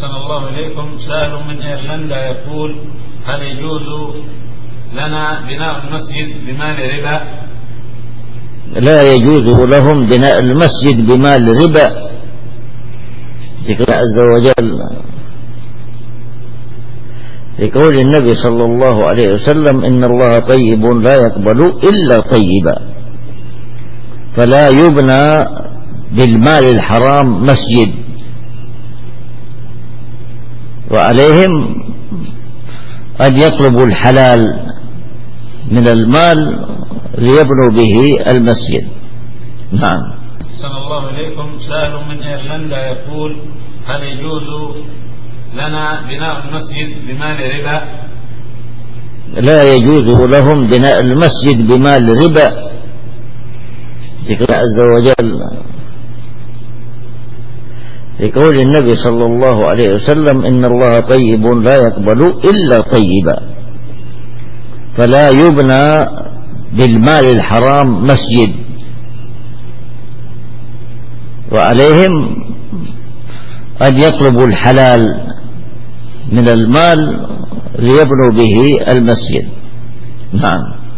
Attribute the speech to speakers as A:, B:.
A: أحسن الله إليكم. سائل من إيرلندا يقول: هل يجوز لنا بناء المسجد بمال ربا؟
B: لا يجوز لهم بناء المسجد بمال ربا. ذكر عز وجل في قول النبي صلى الله عليه وسلم: إن الله طيب لا يقبل إلا طيبا. فلا يبنى بالمال الحرام مسجد، وعليهم أن يطلبوا الحلال من المال ليبنوا به المسجد. نعم.
A: أحسن الله إليكم. سائل من إيرلندا يقول: هل يجوز لنا بناء المسجد بمال ربا؟
B: لا يجوز لهم بناء المسجد بمال ربا. ذكر عز وجل في قول النبي صلى الله عليه وسلم: إن الله طيب لا يقبل إلا طيبا. فلا يبنى بالمال الحرام مسجد، وعليهم أن يطلبوا الحلال من المال ليبنوا به المسجد. نعم.